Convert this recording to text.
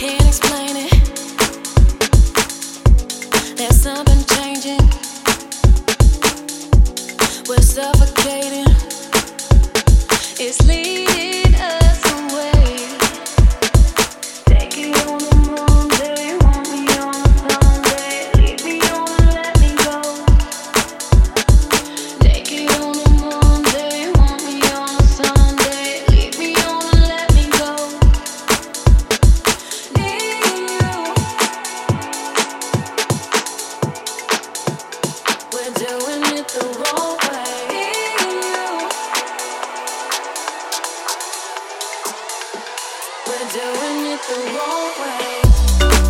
can't explain it. There's something changing. We're suffocating. It's leading us away. Take it on a Monday, want me on a Sunday. Leave me on and let me go. Take it on a Monday, want me on a Sunday. Leave me on and let me go. Need you. We're doing it the wrong way. Need you. We're doing it the wrong way.